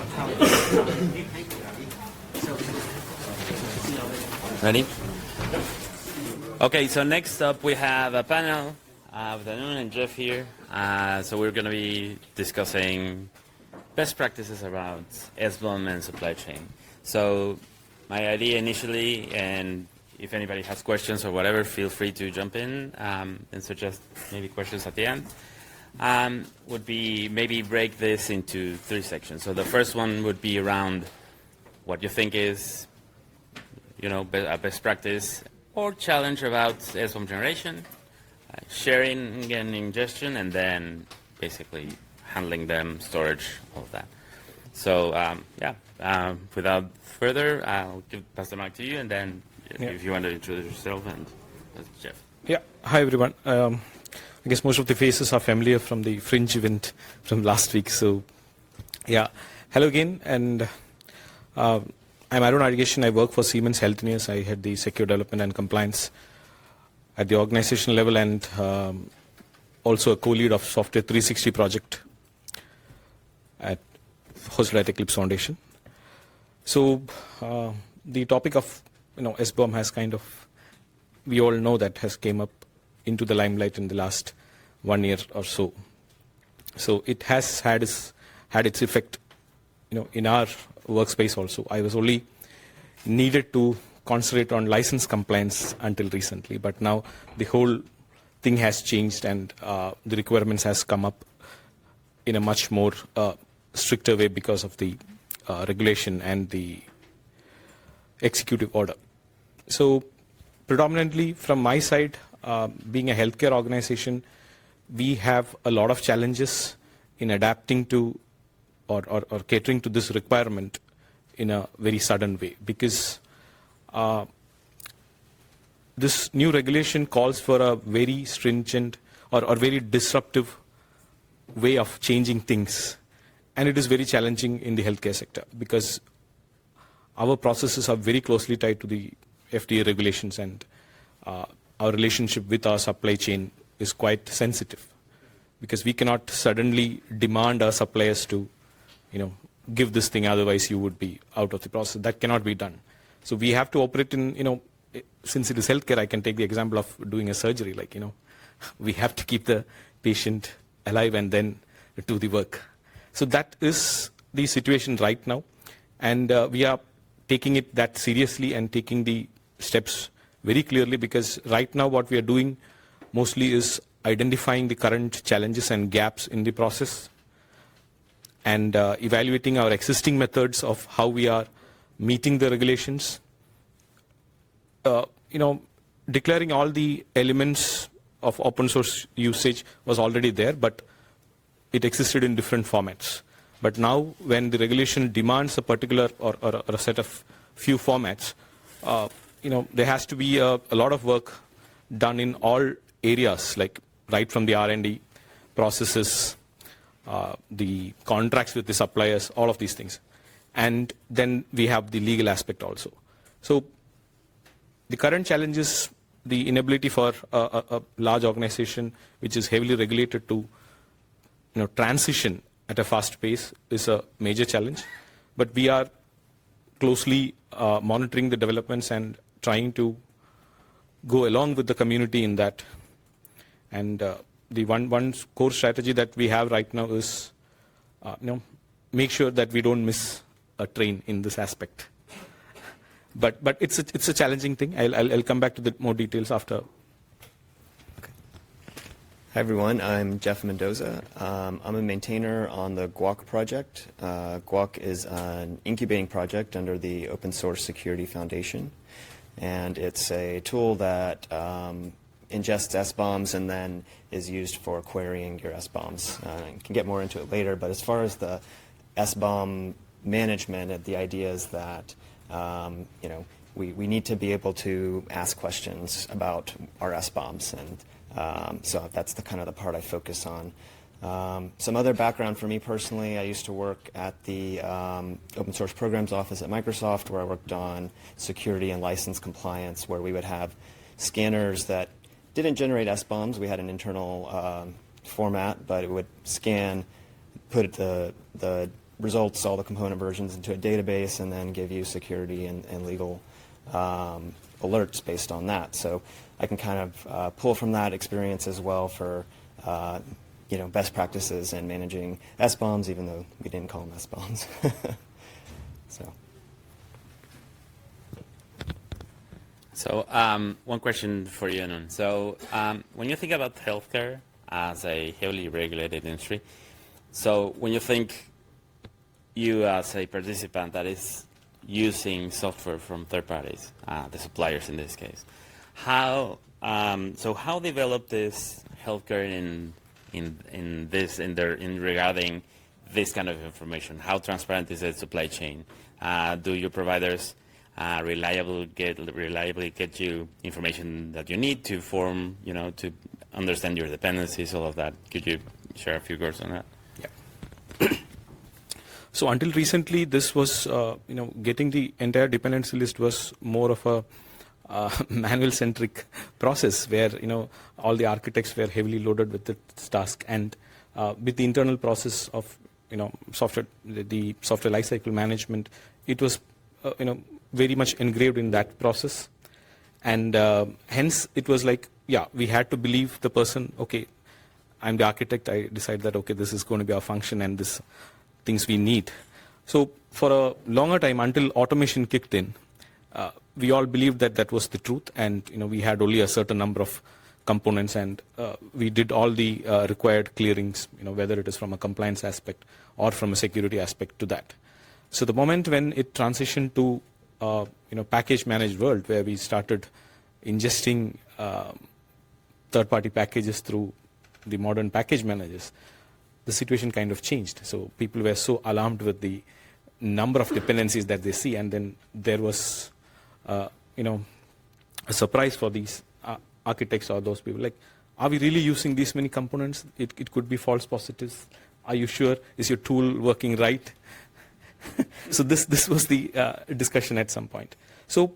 Ready? Okay, so next up we have a panel with Anun and Jeff here. So we're going to be discussing best practices around SBOM and supply chain. So my idea initially, and if anybody has questions or whatever, feel free to jump in and suggest maybe questions at the end. Would be maybe break this into 3 sections. So the first one would be around what you think is, a best practice or challenge about SBOM generation, sharing and ingestion, and then basically handling them, storage, all of that. So without further, I'll pass the mic to you, and then if you want to introduce yourself, and Jeff. Yeah, hi everyone. I guess most of the faces are familiar from the Fringe event from last week. So, yeah, hello again, and I'm Arun Adigeshan. I work for Siemens Healthineers. I head the secure development and compliance at the organization level, and also a co-lead of Software 360 project hosted at Eclipse Foundation. So the topic of SBOM has we all know that has came up into the limelight in the last 1 year or so. So it has had its effect in our workspace also. I was only needed to concentrate on license compliance until recently, but now the whole thing has changed, and the requirements has come up in a much more stricter way because of the regulation and the executive order. So predominantly from my side, being a healthcare organization, we have a lot of challenges in adapting to or catering to this requirement in a very sudden way, because this new regulation calls for a very stringent or very disruptive way of changing things. And it is very challenging in the healthcare sector because our processes are very closely tied to the FDA regulations, and our relationship with our supply chain is quite sensitive because we cannot suddenly demand our suppliers to, give this thing, otherwise you would be out of the process. That cannot be done. So we have to operate in, since it is healthcare, I can take the example of doing a surgery. We have to keep the patient alive and then do the work. So that is the situation right now, and we are taking it that seriously and taking the steps very clearly, because right now what we are doing mostly is identifying the current challenges and gaps in the process, and evaluating our existing methods of how we are meeting the regulations. Declaring all the elements of open source usage was already there, but it existed in different formats. But now when the regulation demands a particular or a set of few formats, there has to be a lot of work done in all areas, like right from the R&D processes, the contracts with the suppliers, all of these things. And then we have the legal aspect also. So the current challenge is the inability for a large organization which is heavily regulated to transition at a fast pace is a major challenge. But we are closely monitoring the developments and trying to go along with the community in that. And the one core strategy that we have right now is make sure that we don't miss a train in this aspect. But it's a challenging thing. I'll come back to the more details after. Okay. Hi everyone, I'm Jeff Mendoza. I'm a maintainer on the Guac project. Guac is an incubating project under the Open Source Security Foundation, and it's a tool that ingests SBOMs and then is used for querying your SBOMs. I can get more into it later, but as far as the SBOM management, the idea is that we need to be able to ask questions about our SBOMs, and so that's the kind of the part I focus on. Some other background for me personally, I used to work at the Open Source Programs Office at Microsoft, where I worked on security and license compliance, where we would have scanners that didn't generate SBOMs. We had an internal format, but it would scan, put the results, all the component versions into a database, and then give you security and legal alerts based on that. So I can kind of pull from that experience as well for best practices in managing SBOMs, even though we didn't call them SBOMs. So. So one question for you, Anun. So when you think about healthcare as a heavily regulated industry, so when you think you as a participant that is using software from third parties, the suppliers in this case, how developed is healthcare in regarding this kind of information? How transparent is the supply chain? Do your providers reliably get you information that you need to form, to understand your dependencies, all of that? Could you share a few words on that? Yeah. So until recently, this was, getting the entire dependency list was more of a manual-centric process where, all the architects were heavily loaded with this task. And with the internal process of, software, the software lifecycle management, it was, very much engraved in that process. And hence, it was like, we had to believe the person, okay, I'm the architect, I decide that, okay, this is going to be our function and this things we need. So for a longer time, until automation kicked in, we all believed that that was the truth, and we had only a certain number of components, and we did all the required clearings, whether it is from a compliance aspect or from a security aspect to that. So the moment when it transitioned to package managed world, where we started ingesting third-party packages through the modern package managers, the situation kind of changed. So people were so alarmed with the number of dependencies that they see, and then there was a surprise for these architects or those people. Like, are we really using these many components? It could be false positives. Are you sure? Is your tool working right? So this was the discussion at some point. So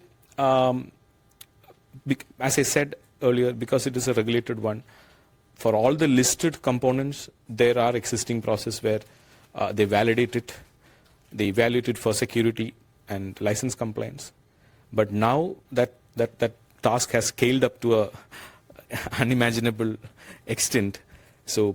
as I said earlier, because it is a regulated one, for all the listed components, there are existing processes where they validate it, they evaluate it for security and license compliance. But now that task has scaled up to a unimaginable extent, so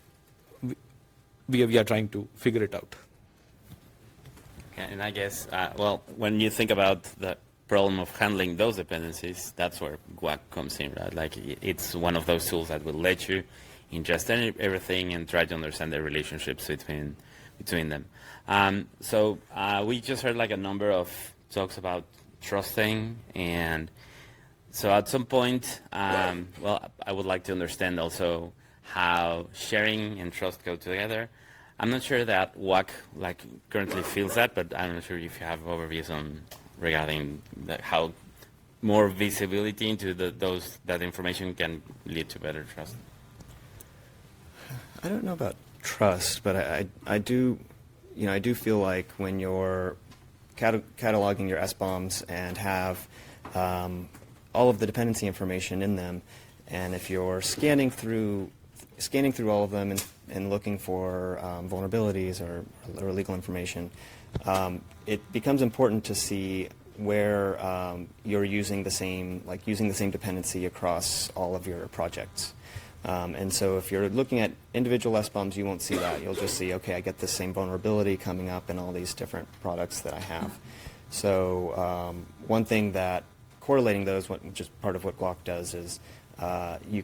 we are trying to figure it out. Okay, and I guess, when you think about the problem of handling those dependencies, that's where Guac comes in, right? Like, it's one of those tools that will let you ingest everything and try to understand the relationships between them. So we just heard like a number of talks about trusting, and so at some point, I would like to understand also how sharing and trust go together. I'm not sure that WAC currently feels that, but I'm not sure if you have overviews on regarding how more visibility into that information can lead to better trust. I don't know about trust, but I do feel like when you're cataloging your SBOMs and have all of the dependency information in them, and if you're scanning through all of them and looking for vulnerabilities or illegal information, it becomes important to see where you're using the same dependency across all of your projects. And so if you're looking at individual SBOMs, you won't see that. You'll just see, okay, I get the same vulnerability coming up in all these different products that I have. So one thing that correlating those, which is part of what Guac does, is you